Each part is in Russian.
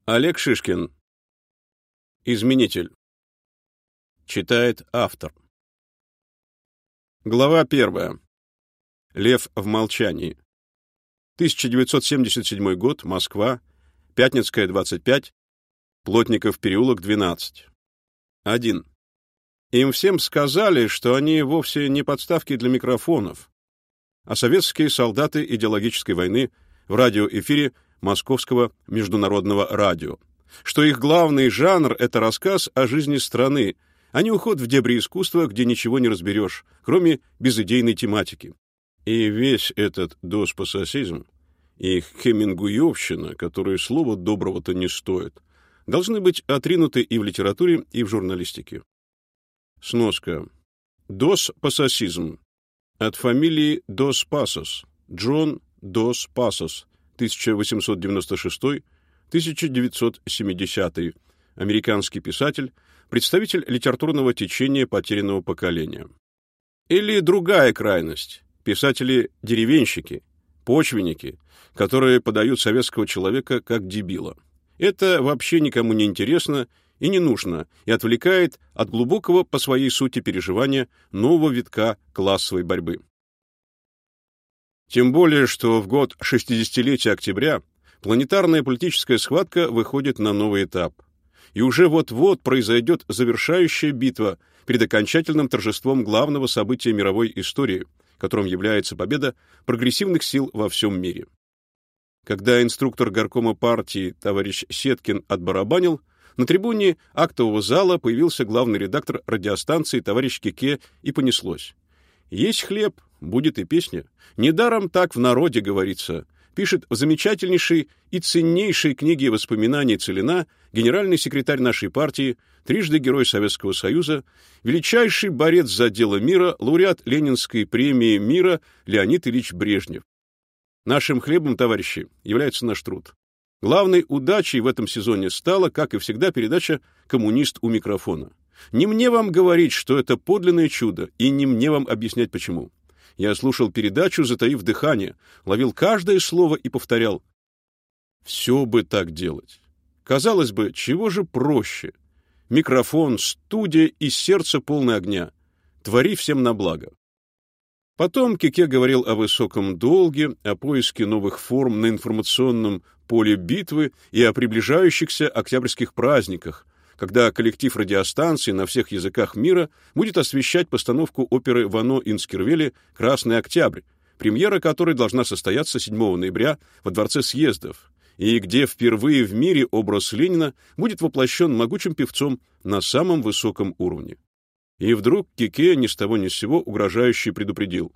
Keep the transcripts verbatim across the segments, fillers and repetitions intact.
Олег Шишкин. Изменитель. Читает автор. Глава первая. Лев в молчании. тысяча девятьсот семьдесят седьмой год. Москва. Пятницкая, двадцать пять. Плотников переулок, двенадцать. один. Им всем сказали, что они вовсе не подставки для микрофонов, а советские солдаты идеологической войны в радиоэфире Московского международного радио, что их главный жанр — это рассказ о жизни страны, а не уход в дебри искусства, где ничего не разберешь, кроме безыдейной тематики. И весь этот доспасасизм и хемингуевщина, которые слова доброго-то не стоят, должны быть отринуты и в литературе, и в журналистике. Сноска. Доспасасизм. От фамилии Дос Пасос. Джон Дос Пасос. тысяча восемьсот девяносто шестой — тысяча девятьсот семидесятый. Американский писатель, представитель литературного течения потерянного поколения. Или другая крайность. Писатели-деревенщики, почвенники, которые подают советского человека как дебила. Это вообще никому не интересно и не нужно, и отвлекает от глубокого по своей сути переживания нового витка классовой борьбы. Тем более, что в год шестидесятилетия октября планетарная политическая схватка выходит на новый этап. И уже вот-вот произойдет завершающая битва перед окончательным торжеством главного события мировой истории, которым является победа прогрессивных сил во всем мире. Когда инструктор горкома партии товарищ Сеткин отбарабанил, на трибуне актового зала появился главный редактор радиостанции товарищ Кике, и понеслось. «Есть хлеб, будет и песня». Недаром так в народе говорится, пишет в замечательнейшей и ценнейшей книге воспоминаний Целина генеральный секретарь нашей партии, трижды Герой Советского Союза, величайший борец за дело мира, лауреат Ленинской премии мира Леонид Ильич Брежнев. Нашим хлебом, товарищи, является наш труд. Главной удачей в этом сезоне стала, как и всегда, передача «Коммунист у микрофона». Не мне вам говорить, что это подлинное чудо, и не мне вам объяснять, почему. Я слушал передачу, затаив дыхание, ловил каждое слово и повторял. Все бы так делать. Казалось бы, чего же проще? Микрофон, студия и сердце полное огня. Твори всем на благо. Потом Кике говорил о высоком долге, о поиске новых форм на информационном поле битвы и о приближающихся октябрьских праздниках, когда коллектив радиостанций на всех языках мира будет освещать постановку оперы Вано Инскирвели «Красный Октябрь», премьера которой должна состояться седьмого ноября во Дворце съездов, и где впервые в мире образ Ленина будет воплощен могучим певцом на самом высоком уровне. И вдруг Кике ни с того ни с сего угрожающе предупредил.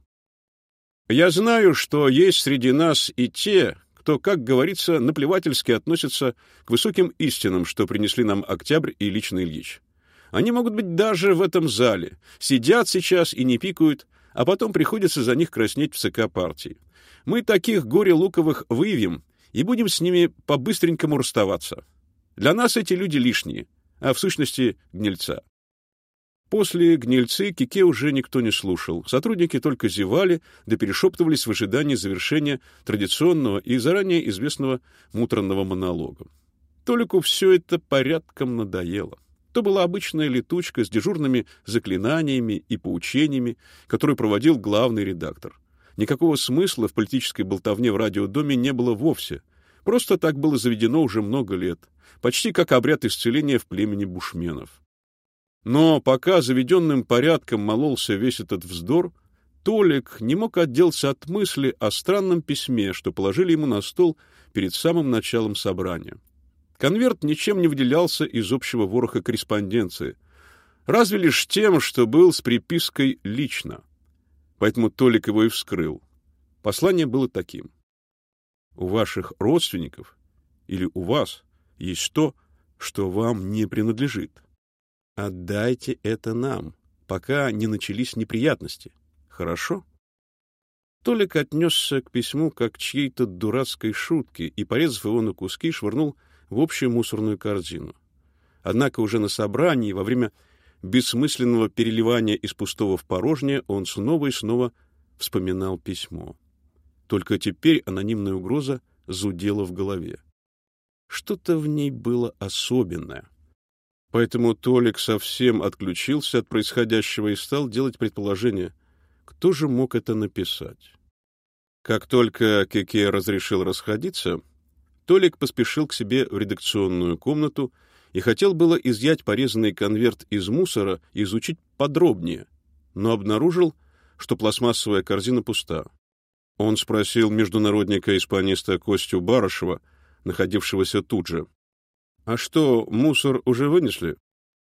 «Я знаю, что есть среди нас и те, кто, как говорится, наплевательски относится к высоким истинам, что принесли нам Октябрь и лично Ильич. Они могут быть даже в этом зале, сидят сейчас и не пикают, а потом приходится за них краснеть в ЦК партии. Мы таких горе-луковых выявим и будем с ними по-быстренькому расставаться. Для нас эти люди лишние, а в сущности гнильца». После гнильцы Кике уже никто не слушал. Сотрудники только зевали, да перешептывались в ожидании завершения традиционного и заранее известного муторного монолога. Толику все это порядком надоело. То была обычная летучка с дежурными заклинаниями и поучениями, которую проводил главный редактор. Никакого смысла в политической болтовне в радиодоме не было вовсе. Просто так было заведено уже много лет, почти как обряд исцеления в племени бушменов. Но пока заведенным порядком мололся весь этот вздор, Толик не мог отделаться от мысли о странном письме, что положили ему на стол перед самым началом собрания. Конверт ничем не выделялся из общего вороха корреспонденции, разве лишь тем, что был с припиской «лично». Поэтому Толик его и вскрыл. Послание было таким. «У ваших родственников или у вас есть то, что вам не принадлежит. Отдайте это нам, пока не начались неприятности. Хорошо?» Толик отнесся к письму как к чьей-то дурацкой шутке и, порезав его на куски, швырнул в общую мусорную корзину. Однако уже на собрании, во время бессмысленного переливания из пустого в порожнее, он снова и снова вспоминал письмо. Только теперь анонимная угроза зудела в голове. Что-то в ней было особенное. Поэтому Толик совсем отключился от происходящего и стал делать предположение, кто же мог это написать. Как только Кеке разрешил расходиться, Толик поспешил к себе в редакционную комнату и хотел было изъять порезанный конверт из мусора и изучить подробнее, но обнаружил, что пластмассовая корзина пуста. Он спросил международника-испаниста Костю Барышева, находившегося тут же: «А что, мусор уже вынесли?»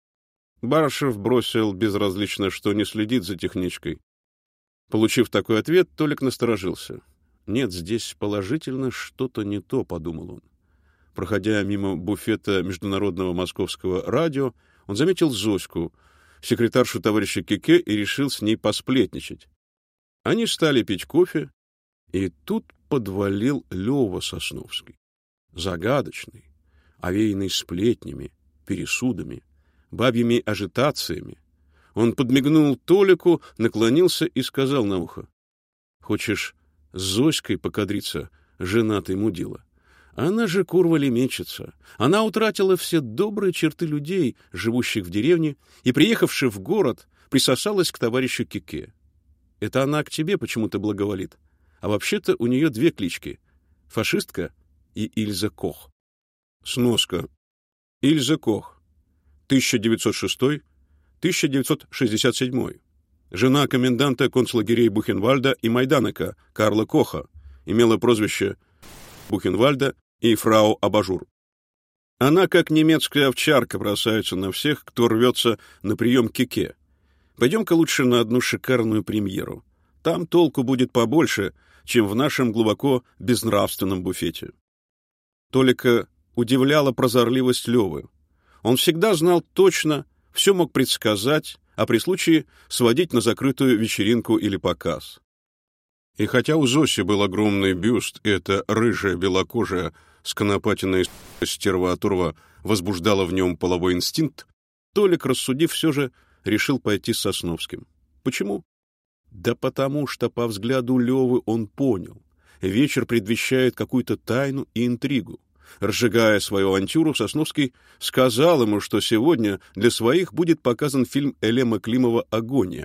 Барышев бросил безразлично, что не следит за техничкой. Получив такой ответ, Толик насторожился. «Нет, здесь положительно что-то не то», — подумал он. Проходя мимо буфета Международного московского радио, он заметил Зоську, секретаршу товарища Кеке, и решил с ней посплетничать. Они стали пить кофе, и тут подвалил Лёва Сосновский. Загадочный, овеянный сплетнями, пересудами, бабьими ажитациями. Он подмигнул Толику, наклонился и сказал на ухо: «Хочешь с Зоськой покадриться, женатый мудила? Она же курва лемечица. Она утратила все добрые черты людей, живущих в деревне, и, приехавши в город, присосалась к товарищу Кеке. Это она к тебе почему-то благоволит. А вообще-то у нее две клички — фашистка и Ильза Кох». Сноска. Ильза Кох. тысяча девятьсот шестой — тысяча девятьсот шестьдесят седьмой. Жена коменданта концлагерей Бухенвальда и Майданека Карла Коха, имела прозвище Бухенвальда и фрау Абажур. Она, как немецкая овчарка, бросается на всех, кто рвется на прием к Кеке. Пойдем-ка лучше на одну шикарную премьеру. Там толку будет побольше, чем в нашем глубоко безнравственном буфете. Толика удивляла прозорливость Лёвы. Он всегда знал точно, все мог предсказать, а при случае сводить на закрытую вечеринку или показ. И хотя у Зоси был огромный бюст, и эта рыжая белокожая с конопатиной стерва-оторва возбуждала в нем половой инстинкт, Толик, рассудив, все же решил пойти с Сосновским. Почему? Да потому что по взгляду Лёвы он понял: вечер предвещает какую-то тайну и интригу. Разжигая свою авантюру, Сосновский сказал ему, что сегодня для своих будет показан фильм Элема Климова «Агония».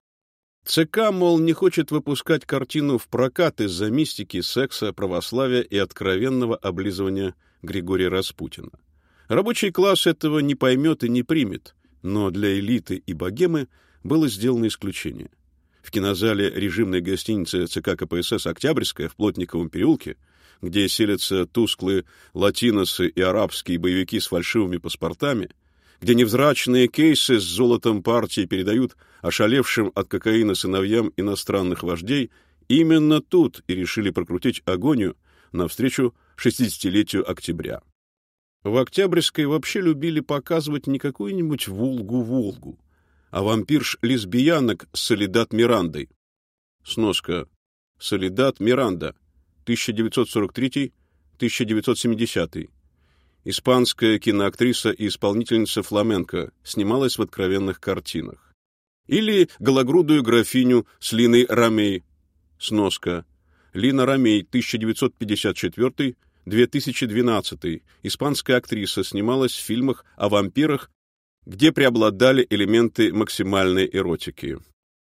ЦК, мол, не хочет выпускать картину в прокат из-за мистики, секса, православия и откровенного облизывания Григория Распутина. Рабочий класс этого не поймет и не примет, но для элиты и богемы было сделано исключение. В кинозале режимной гостиницы ЦК КПСС «Октябрьская» в Плотниковом переулке, где селятся тусклые латиносы и арабские боевики с фальшивыми паспортами, где невзрачные кейсы с золотом партии передают ошалевшим от кокаина сыновьям иностранных вождей, именно тут и решили прокрутить агонию навстречу шестидесятилетию октября. В Октябрьской вообще любили показывать не какую-нибудь Волгу-Волгу, а вампирш-лесбиянок с Соледад Мирандой. Сноска. Соледад Миранда, тысяча девятьсот сорок третий — тысяча девятьсот семидесятый. Испанская киноактриса и исполнительница фламенко, снималась в откровенных картинах. Или гологрудую графиню с Линой Ромей. Сноска. Лина Ромей, тысяча девятьсот пятьдесят четвёртый — две тысячи двенадцатый. Испанская актриса, снималась в фильмах о вампирах, где преобладали элементы максимальной эротики.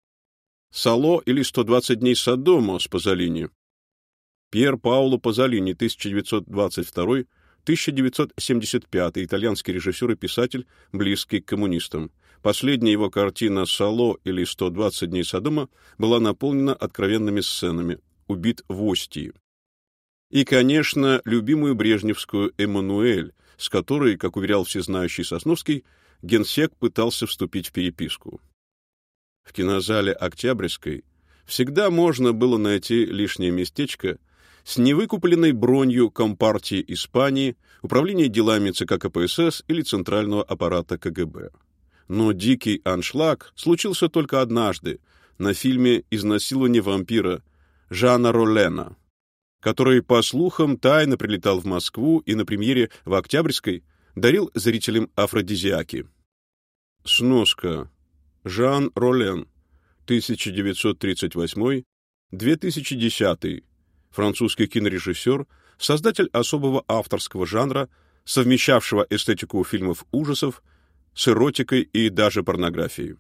Сало или сто двадцать дней Содома с Пазолини. Пьер Паоло Пазолини, тысяча девятьсот двадцать второй — тысяча девятьсот семьдесят пятый, итальянский режиссер и писатель, близкий к коммунистам. Последняя его картина «Сало» или «сто двадцать дней Содома» была наполнена откровенными сценами. Убит в Остии. И, конечно, любимую брежневскую «Эммануэль», с которой, как уверял всезнающий Сосновский, генсек пытался вступить в переписку. В кинозале Октябрьской всегда можно было найти лишнее местечко с невыкупленной бронью Компартии Испании, Управления делами ЦК КПСС или Центрального аппарата КГБ. Но дикий аншлаг случился только однажды на фильме «Изнасилование вампира» Жана Роллена, который, по слухам, тайно прилетал в Москву и на премьере в Октябрьской дарил зрителям афродизиаки. Сноска. Жан Роллен, тысяча девятьсот тридцать восьмой — две тысячи десятый. Французский кинорежиссер, создатель особого авторского жанра совмещавшего эстетику фильмов ужасов с эротикой и даже порнографией.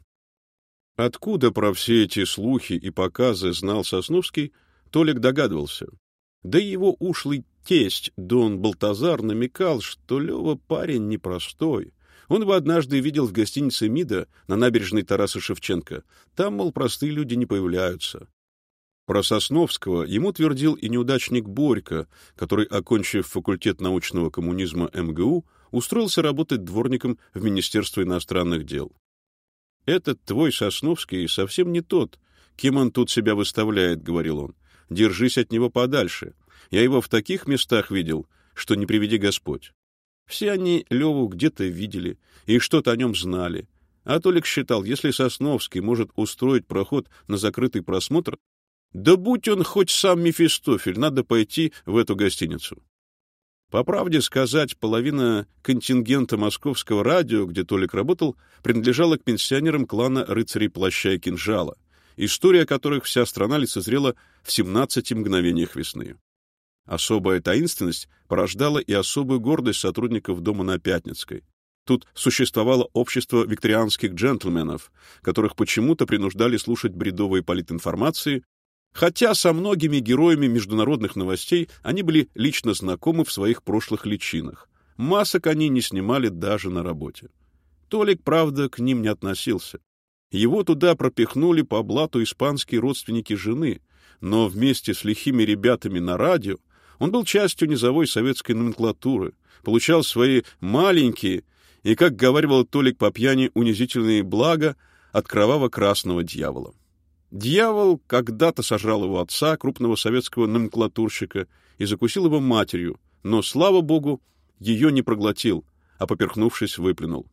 Откуда про все эти слухи и показы знал Сосновский, Толик догадывался. Да и его ушлый тесть Дон Балтазар намекал, что Лева парень непростой. Он его однажды видел в гостинице «Мида» на набережной Тараса Шевченко. Там, мол, простые люди не появляются. Про Сосновского ему твердил и неудачник Борька, который, окончив факультет научного коммунизма эм гэ у, устроился работать дворником в Министерство иностранных дел. «Этот твой Сосновский совсем не тот, кем он тут себя выставляет», — говорил он. «Держись от него подальше. Я его в таких местах видел, что не приведи Господь». Все они Леву где-то видели и что-то о нем знали. А Толик считал, если Сосновский может устроить проход на закрытый просмотр, да будь он хоть сам Мефистофель, надо пойти в эту гостиницу. По правде сказать, половина контингента московского радио, где Толик работал, принадлежала к пенсионерам клана рыцарей плаща и кинжала, история которых вся страна лицезрела в семнадцати мгновениях весны. Особая таинственность порождала и особую гордость сотрудников дома на Пятницкой. Тут существовало общество викторианских джентльменов, которых почему-то принуждали слушать бредовые политинформации, хотя со многими героями международных новостей они были лично знакомы в своих прошлых личинах. Масок они не снимали даже на работе. Толик, правда, к ним не относился. Его туда пропихнули по блату испанские родственники жены, но вместе с лихими ребятами на радио он был частью низовой советской номенклатуры, получал свои маленькие и, как говаривал Толик по пьяни, унизительные блага от кроваво-красного дьявола. Дьявол когда-то сожрал его отца, крупного советского номенклатурщика, и закусил его матерью, но, слава богу, ее не проглотил, а, поперхнувшись, выплюнул.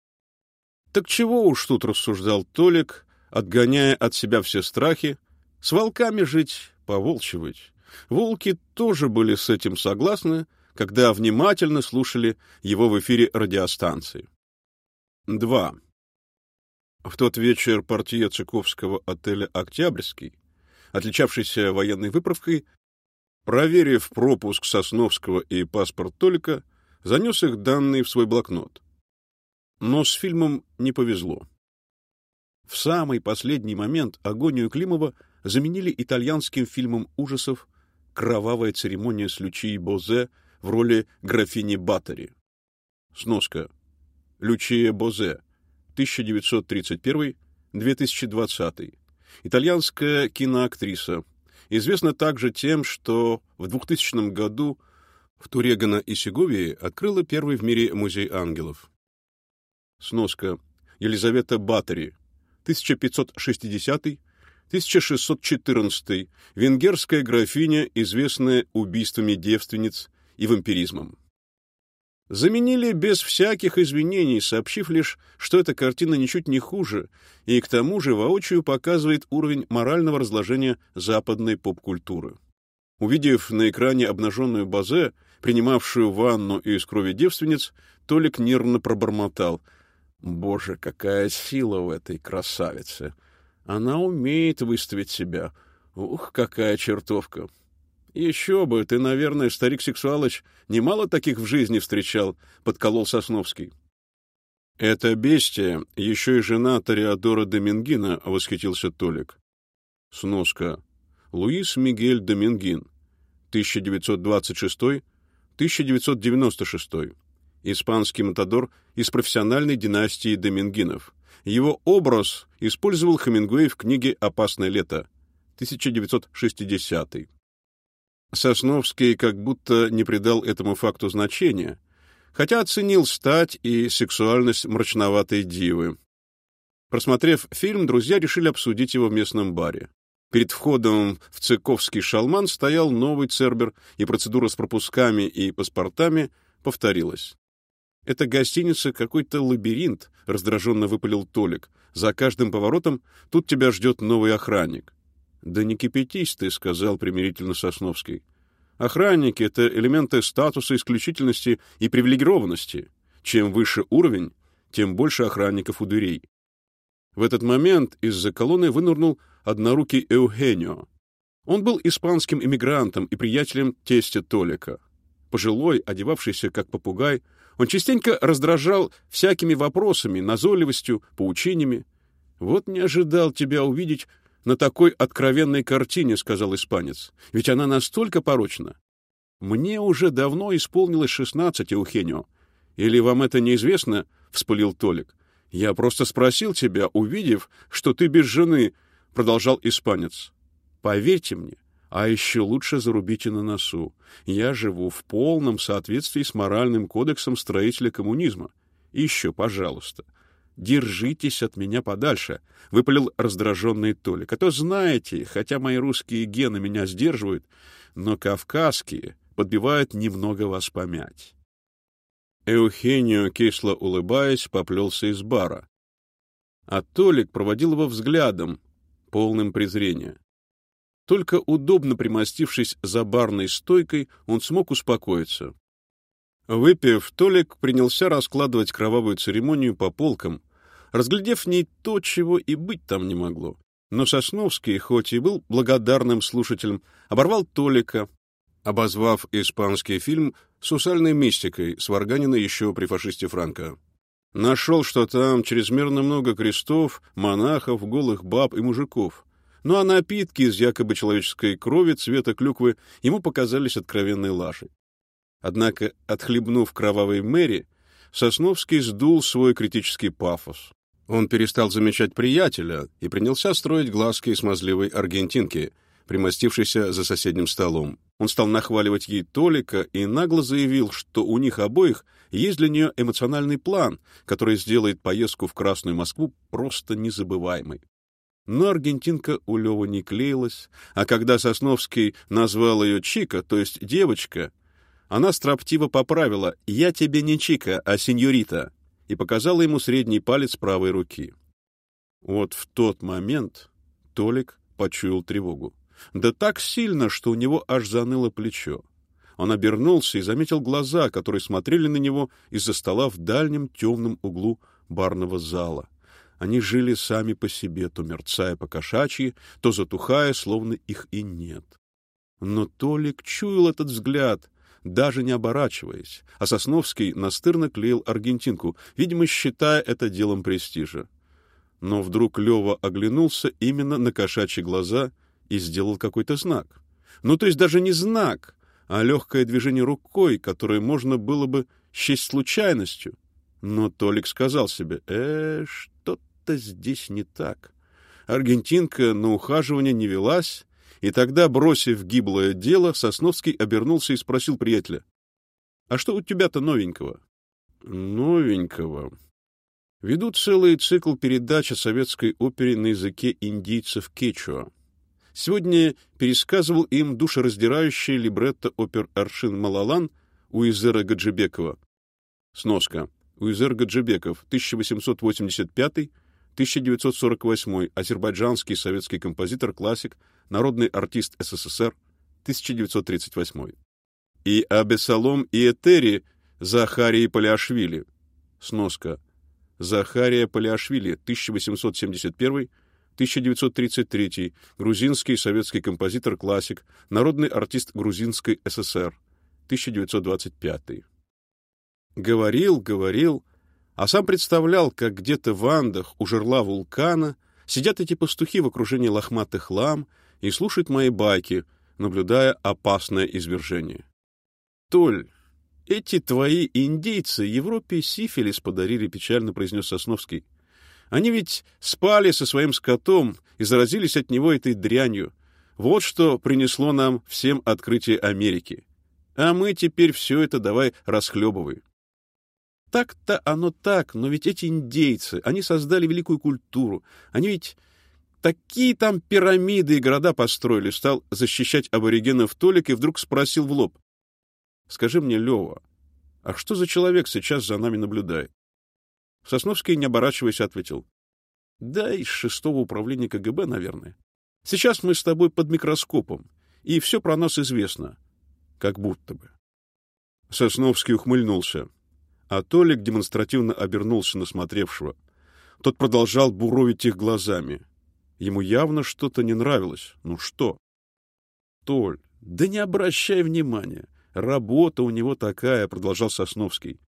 Так чего уж тут, рассуждал Толик, отгоняя от себя все страхи, с волками жить, поволчивать. Волки тоже были с этим согласны, когда внимательно слушали его в эфире радиостанции. два. В тот вечер портье цыковского отеля «Октябрьский», отличавшийся военной выправкой, проверив пропуск Сосновского и паспорт Толика, занес их данные в свой блокнот. Но с фильмом не повезло. В самый последний момент агонию Климова заменили итальянским фильмом ужасов «Кровавая церемония с Лючией Бозе» в роли графини Баттери. Сноска. Лючия Бозе, тысяча девятьсот тридцать первый — две тысячи двадцатый. Итальянская киноактриса. Известна также тем, что в двухтысячном году в Турегано и Сеговии открыла первый в мире музей ангелов. Сноска. Елизавета Баттери, тысяча пятьсот шестидесятый — тысяча шестьсот четырнадцатый, венгерская графиня, известная убийствами девственниц и вампиризмом. Заменили без всяких извинений, сообщив лишь, что эта картина ничуть не хуже и к тому же воочию показывает уровень морального разложения западной поп-культуры. Увидев на экране обнаженную Бозе, принимавшую ванну из крови девственниц, Толик нервно пробормотал: «Боже, какая сила в этой красавице! Она умеет выставить себя. Ух, какая чертовка!» «Еще бы, ты, наверное, старик-сексуалыч, немало таких в жизни встречал», — подколол Сосновский. «Это бестия, еще и жена Тореадора Домингина», — восхитился Толик. Сноска. Луис Мигель Домингин, тысяча девятьсот двадцать шестой — тысяча девятьсот девяносто шестой. Испанский матадор из профессиональной династии Домингинов. Его образ использовал Хемингуэй в книге «Опасное лето», тысяча девятьсот шестидесятый. Сосновский как будто не придал этому факту значения, хотя оценил стать и сексуальность мрачноватой дивы. Просмотрев фильм, друзья решили обсудить его в местном баре. Перед входом в Цыковский шалман стоял новый цербер, и процедура с пропусками и паспортами повторилась. «Это гостиница какой-то лабиринт», — раздраженно выпалил Толик. «За каждым поворотом тут тебя ждет новый охранник». «Да не кипятись ты», — сказал примирительно Сосновский. «Охранники — это элементы статуса, исключительности и привилегированности. Чем выше уровень, тем больше охранников у дверей». В этот момент из-за колонны вынырнул однорукий Эухенио. Он был испанским эмигрантом и приятелем тестя Толика. Пожилой, одевавшийся как попугай, он частенько раздражал всякими вопросами, назойливостью, поучениями. «Вот не ожидал тебя увидеть на такой откровенной картине», — сказал испанец. «Ведь она настолько порочна». «Мне уже давно исполнилось шестнадцать, Эухенио. Или вам это неизвестно?» — вспылил Толик. «Я просто спросил тебя, увидев, что ты без жены», — продолжал испанец. «Поверьте мне, а еще лучше зарубите на носу. Я живу в полном соответствии с моральным кодексом строителя коммунизма. И еще, пожалуйста, держитесь от меня подальше», — выпалил раздраженный Толик. «А то знаете, хотя мои русские гены меня сдерживают, но кавказские подбивают немного вас помять». Эухенио, кисло улыбаясь, поплелся из бара. А Толик проводил его взглядом, полным презрения. Только удобно примостившись за барной стойкой, он смог успокоиться. Выпив, Толик принялся раскладывать кровавую церемонию по полкам, разглядев в ней то, чего и быть там не могло. Но Сосновский, хоть и был благодарным слушателем, оборвал Толика, обозвав испанский фильм сусальной мистикой, сварганенной еще при фашисте Франко. Нашел, что там чрезмерно много крестов, монахов, голых баб и мужиков. Ну а напитки из якобы человеческой крови цвета клюквы ему показались откровенной лажей. Однако, отхлебнув кровавой Мэри, Сосновский сдул свой критический пафос. Он перестал замечать приятеля и принялся строить глазки смазливой аргентинки, примостившейся за соседним столом. Он стал нахваливать ей Толика и нагло заявил, что у них обоих есть для нее эмоциональный план, который сделает поездку в Красную Москву просто незабываемой. Но аргентинка у Лёвы не клеилась, а когда Сосновский назвал ее Чика, то есть девочка, она строптиво поправила «Я тебе не Чика, а сеньорита» и показала ему средний палец правой руки. Вот в тот момент Толик почуял тревогу. Да так сильно, что у него аж заныло плечо. Он обернулся и заметил глаза, которые смотрели на него из-за стола в дальнем темном углу барного зала. Они жили сами по себе, то мерцая по-кошачьи, то затухая, словно их и нет. Но Толик чуял этот взгляд, даже не оборачиваясь, а Сосновский настырно клеил аргентинку, видимо, считая это делом престижа. Но вдруг Лёва оглянулся именно на кошачьи глаза и сделал какой-то знак. Ну, то есть даже не знак, а легкое движение рукой, которое можно было бы счесть случайностью. Но Толик сказал себе, э, что-то здесь не так. Аргентинка на ухаживание не велась, и тогда, бросив гиблое дело, Сосновский обернулся и спросил приятеля, «А что у тебя-то новенького?» «Новенького?» Веду целый цикл передач о советской опере на языке индийцев кечуа. Сегодня пересказывал им душераздирающее либретто опер «Аршин Малалан» Уизера Гаджибекова. Сноска. Уизер Гаджибеков, тысяча восемьсот восемьдесят пятый — тысяча девятьсот сорок восьмой, азербайджанский советский композитор, классик, народный артист СССР, тысяча девятьсот тридцать восьмой. И Абесалом и Этери Захарии Палиашвили. Сноска. Захария Палиашвили, тысяча восемьсот семьдесят первый — тысяча девятьсот тридцать третий, грузинский советский композитор, классик, народный артист Грузинской ССР, тысяча девятьсот двадцать пятый. Говорил, говорил, а сам представлял, как где-то в Андах у жерла вулкана сидят эти пастухи в окружении лохматых лам и слушают мои байки, наблюдая опасное извержение. Толь, эти твои индейцы Европе сифилис подарили, печально произнес Сосновский. Они ведь спали со своим скотом и заразились от него этой дрянью. Вот что принесло нам всем открытие Америки. А мы теперь все это давай расхлебывай. Так-то оно так, но ведь эти индейцы, они создали великую культуру. Они ведь такие там пирамиды и города построили. Стал защищать аборигенов Толик и вдруг спросил в лоб. Скажи мне, Лёва, а что за человек сейчас за нами наблюдает? Сосновский, не оборачиваясь, ответил. Да, из шестого управления КГБ, наверное. Сейчас мы с тобой под микроскопом, и все про нас известно. Как будто бы. Сосновский ухмыльнулся, а Толик демонстративно обернулся на смотревшего. Тот продолжал буровить их глазами. Ему явно что-то не нравилось. Ну что? Толь, да не обращай внимания. «Работа у него такая», — продолжал Сосновский.